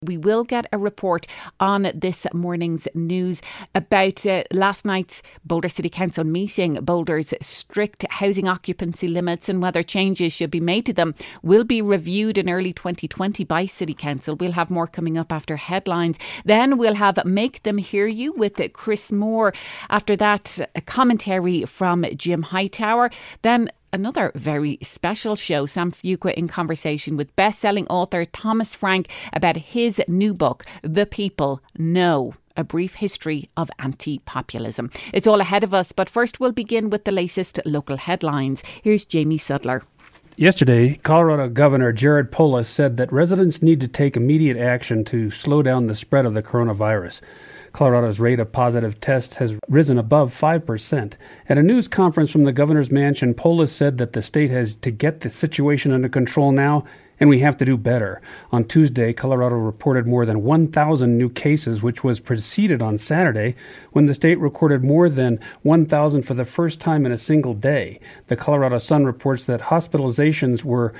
We will get a report on this morning's news about last night's Boulder City Council meeting. Boulder's strict housing occupancy limits and whether changes should be made to them will be reviewed in early 2020 by City Council. We'll have more coming up after headlines. Then we'll have Make Them Hear You with Chris Moore. After that, a commentary from Jim Hightower. Then another very special show, Sam Fuqua in conversation with best-selling author Thomas Frank about his new book, The People Know, a brief history of anti-populism. It's all ahead of us, but first we'll begin with the latest local headlines. Here's Jamie Sudler. Yesterday, Colorado Governor Jared Polis said that residents need to take immediate action to slow down the spread of the coronavirus. Colorado's rate of positive tests has risen above 5%. At a news conference from the governor's mansion, Polis said that the state has to get the situation under control now, and we have to do better. On Tuesday, Colorado reported more than 1,000 new cases, which was preceded on Saturday, when the state recorded more than 1,000 for the first time in a single day. The Colorado Sun reports that hospitalizations were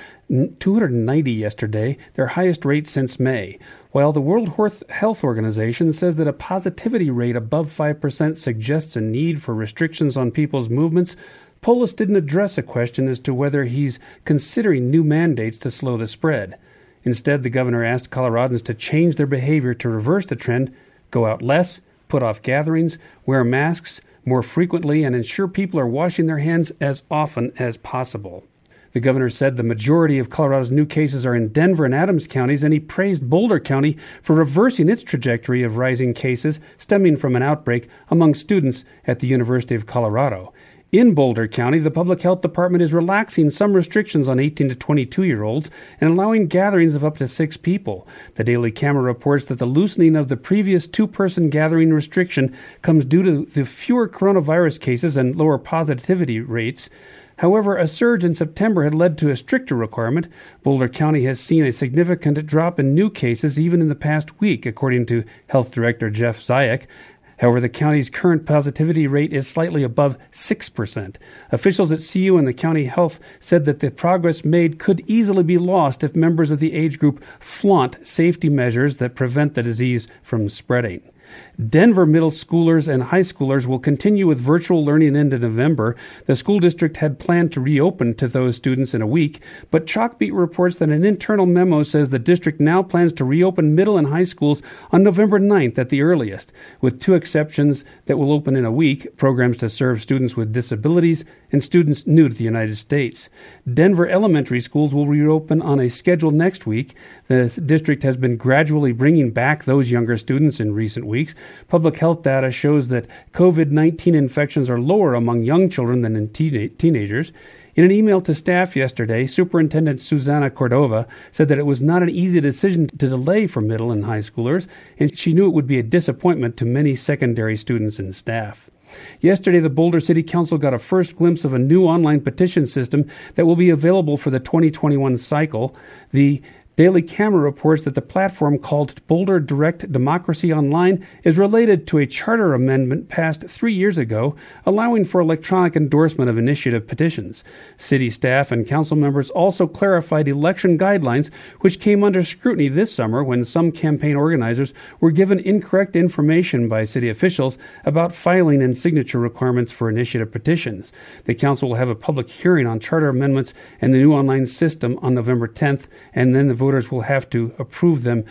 290 yesterday, their highest rate since May. While the World Health Organization says that a positivity rate above 5% suggests a need for restrictions on people's movements, Polis didn't address a question as to whether he's considering new mandates to slow the spread. Instead, the governor asked Coloradans to change their behavior to reverse the trend, go out less, put off gatherings, wear masks more frequently, and ensure people are washing their hands as often as possible. The governor said the majority of Colorado's new cases are in Denver and Adams counties, and he praised Boulder County for reversing its trajectory of rising cases stemming from an outbreak among students at the University of Colorado. In Boulder County, the Public Health Department is relaxing some restrictions on 18 to 22-year-olds and allowing gatherings of up to 6 people. The Daily Camera reports that the loosening of the previous 2-person gathering restriction comes due to the fewer coronavirus cases and lower positivity rates. However, a surge in September had led to a stricter requirement. Boulder County has seen a significant drop in new cases even in the past week, according to Health Director Jeff Zayek. However, the county's current positivity rate is slightly above 6%. Officials at CU and the county health said that the progress made could easily be lost if members of the age group flaunt safety measures that prevent the disease from spreading. Denver middle schoolers and high schoolers will continue with virtual learning into November. The school district had planned to reopen to those students in a week, but Chalkbeat reports that an internal memo says the district now plans to reopen middle and high schools on November 9th at the earliest, with 2 exceptions that will open in a week, programs to serve students with disabilities and students new to the United States. Denver elementary schools will reopen on a schedule next week. The district has been gradually bringing back those younger students in recent weeks. Public health data shows that COVID-19 infections are lower among young children than in teenagers. In an email to staff yesterday, Superintendent Susana Cordova said that it was not an easy decision to delay for middle and high schoolers, and she knew it would be a disappointment to many secondary students and staff. Yesterday, the Boulder City Council got a first glimpse of a new online petition system that will be available for the 2021 cycle. The Daily Camera reports that the platform called Boulder Direct Democracy Online is related to a charter amendment passed 3 years ago, allowing for electronic endorsement of initiative petitions. City staff and council members also clarified election guidelines, which came under scrutiny this summer when some campaign organizers were given incorrect information by city officials about filing and signature requirements for initiative petitions. The council will have a public hearing on charter amendments and the new online system on November 10th, and then the voters will have to approve them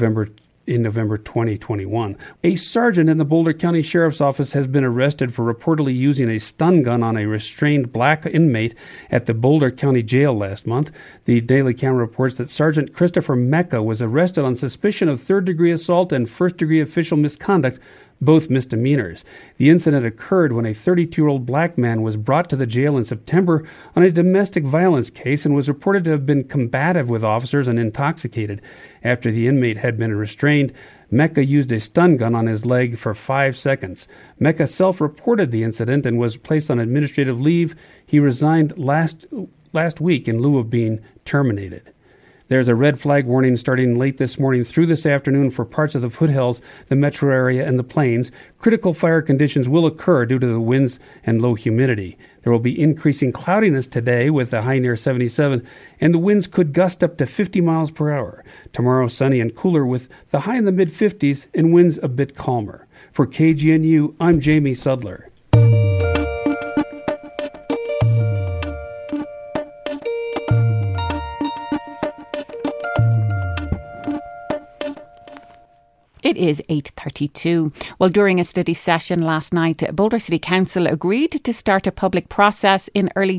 in November 2021. A sergeant in the Boulder County Sheriff's Office has been arrested for reportedly using a stun gun on a restrained black inmate at the Boulder County Jail last month. The Daily Camera reports that Sergeant Christopher Mecca was arrested on suspicion of third-degree assault and first-degree official misconduct, both misdemeanors. The incident occurred when a 32-year-old black man was brought to the jail in September on a domestic violence case and was reported to have been combative with officers and intoxicated. After the inmate had been restrained, Mecca used a stun gun on his leg for 5 seconds. Mecca self-reported the incident and was placed on administrative leave. He resigned last week in lieu of being terminated. There's a red flag warning starting late this morning through this afternoon for parts of the foothills, the metro area, and the plains. Critical fire conditions will occur due to the winds and low humidity. There will be increasing cloudiness today with a high near 77, and the winds could gust up to 50 miles per hour. Tomorrow, sunny and cooler with the high in the mid-50s and winds a bit calmer. For KGNU, I'm Jamie Sudler. It is 8:32. Well, during a study session last night, Boulder City Council agreed to start a public process in early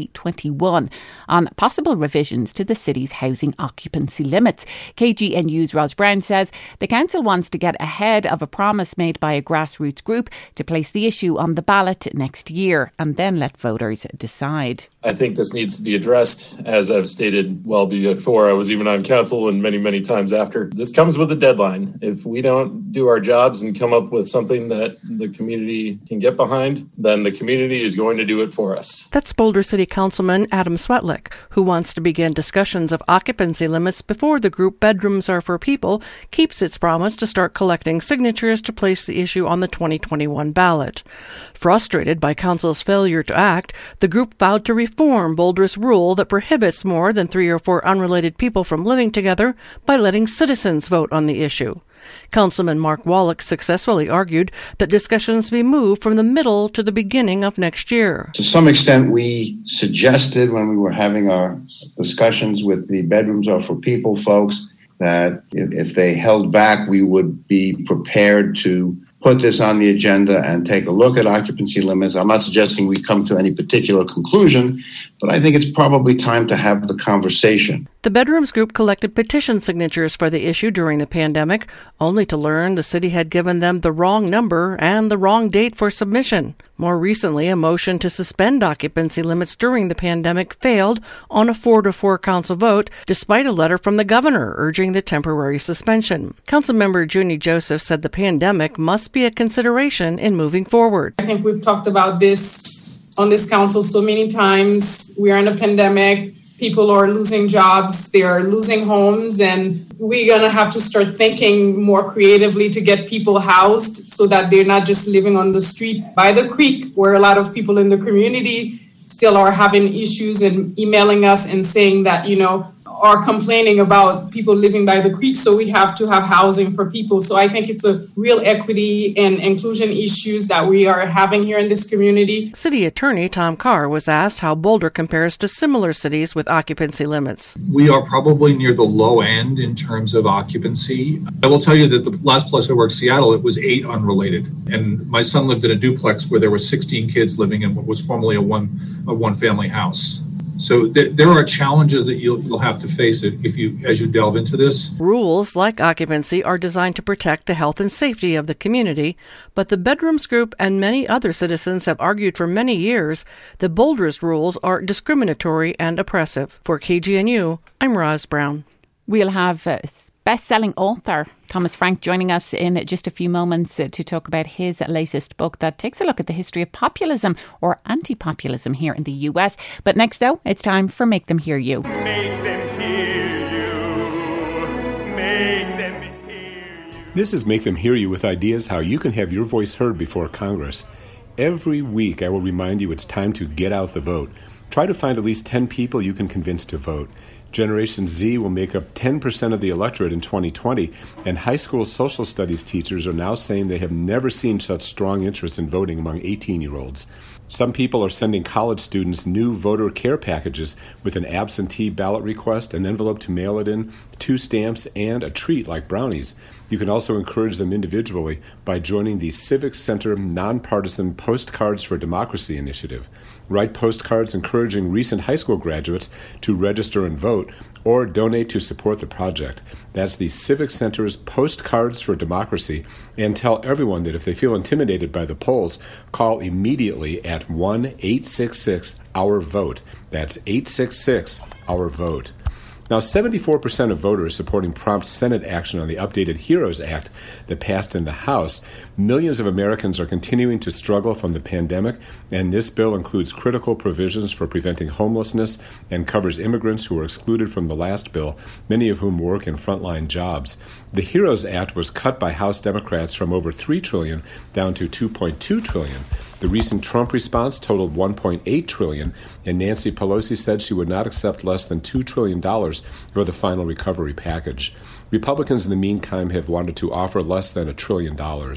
2021 on possible revisions to the city's housing occupancy limits. KGNU's Ros Brown says the council wants to get ahead of a promise made by a grassroots group to place the issue on the ballot next year and then let voters decide. I think this needs to be addressed, as I've stated well before I was even on council and many, many times after. This comes with a deadline. If we don't do our jobs and come up with something that the community can get behind, then the community is going to do it for us. That's Boulder City Councilman Adam Swetlick, who wants to begin discussions of occupancy limits before the group Bedrooms Are for People keeps its promise to start collecting signatures to place the issue on the 2021 ballot. Frustrated by council's failure to act, the group vowed to reform Boulder's rule that prohibits more than 3 or 4 unrelated people from living together by letting citizens vote on the issue. Councilman Mark Wallach successfully argued that discussions be moved from the middle to the beginning of next year. To some extent, we suggested when we were having our discussions with the Bedrooms Are for People folks that if they held back, we would be prepared to put this on the agenda and take a look at occupancy limits. I'm not suggesting we come to any particular conclusion, but I think it's probably time to have the conversation. The Bedrooms Group collected petition signatures for the issue during the pandemic, only to learn the city had given them the wrong number and the wrong date for submission. More recently, a motion to suspend occupancy limits during the pandemic failed on a 4-4 council vote, despite a letter from the governor urging the temporary suspension. Councilmember Junie Joseph said the pandemic must be a consideration in moving forward. I think we've talked about this on this council so many times. We are in a pandemic. People are losing jobs, they are losing homes, and we're going to have to start thinking more creatively to get people housed so that they're not just living on the street by the creek, where a lot of people in the community still are having issues and emailing us and saying that, are complaining about people living by the creek. So we have to have housing for people. So I think it's a real equity and inclusion issues that we are having here in this community. City Attorney Tom Carr was asked how Boulder compares to similar cities with occupancy limits. We are probably near the low end in terms of occupancy. I will tell you that the last place I worked, Seattle, it was 8 unrelated. And my son lived in a duplex where there were 16 kids living in what was formerly a one-family house. So there are challenges that you'll have to face as you delve into this. Rules like occupancy are designed to protect the health and safety of the community, but the Bedrooms Group and many other citizens have argued for many years that Boulder's rules are discriminatory and oppressive. For KGNU, I'm Ros Brown. We'll have best-selling author Thomas Frank joining us in just a few moments to talk about his latest book that takes a look at the history of populism or anti-populism here in the US. But next, though, it's time for Make Them Hear You. Make them hear you. Make them hear you. This is Make Them Hear You with ideas how you can have your voice heard before Congress. Every week I will remind you it's time to get out the vote. Try to find at least 10 people you can convince to vote. Generation Z will make up 10% of the electorate in 2020, and high school social studies teachers are now saying they have never seen such strong interest in voting among 18-year-olds. Some people are sending college students new voter care packages with an absentee ballot request, an envelope to mail it in, 2 stamps, and a treat like brownies. You can also encourage them individually by joining the Civic Center Nonpartisan Postcards for Democracy initiative. Write postcards encouraging recent high school graduates to register and vote, or donate to support the project. That's the Civic Center's Postcards for Democracy, and tell everyone that if they feel intimidated by the polls, call immediately at 1-866-OUR-VOTE. That's 866-OUR-VOTE. Now, 74% of voters supporting prompt Senate action on the updated HEROES Act that passed in the House. Millions of Americans are continuing to struggle from the pandemic, and this bill includes critical provisions for preventing homelessness and covers immigrants who were excluded from the last bill, many of whom work in frontline jobs. The HEROES Act was cut by House Democrats from over $3 trillion down to $2.2 trillion. The recent Trump response totaled $1.8 trillion, and Nancy Pelosi said she would not accept less than $2 trillion for the final recovery package. Republicans, in the meantime, have wanted to offer less than $1 trillion.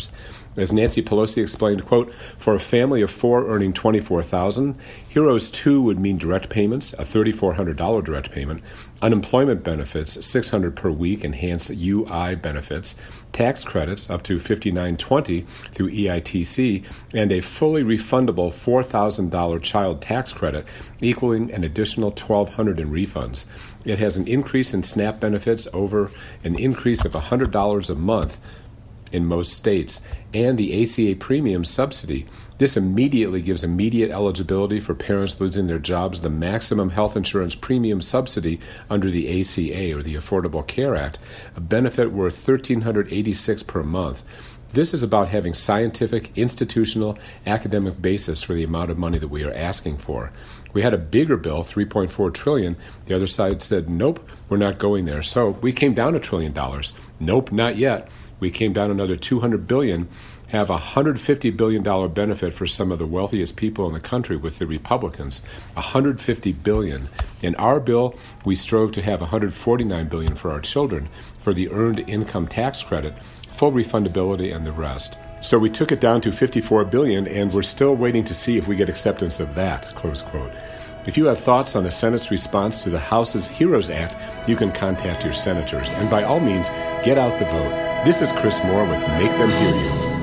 As Nancy Pelosi explained, quote, for a family of 4 earning $24,000, HEROES 2 would mean direct payments, a $3,400 direct payment, unemployment benefits, $600 per week, enhanced UI benefits, tax credits up to $5,920 through EITC, and a fully refundable $4,000 child tax credit, equaling an additional $1,200 in refunds. It has an increase in SNAP benefits over an increase of $100 a month in most states, and the ACA premium subsidy. This immediately gives immediate eligibility for parents losing their jobs the maximum health insurance premium subsidy under the ACA, or the Affordable Care Act, a benefit worth $1,386 per month. This is about having scientific, institutional, academic basis for the amount of money that we are asking for. We had a bigger bill, $3.4 trillion. The other side said, nope, we're not going there. So we came down $1 trillion. Nope, not yet. We came down another $200 billion, have a $150 billion benefit for some of the wealthiest people in the country with the Republicans, $150 billion. In our bill, we strove to have $149 billion for our children for the earned income tax credit, full refundability, and the rest. So we took it down to $54 billion, and we're still waiting to see if we get acceptance of that, close quote. If you have thoughts on the Senate's response to the House's HEROES Act, you can contact your senators. And by all means, get out the vote. This is Chris Moore with Make Them Hear You.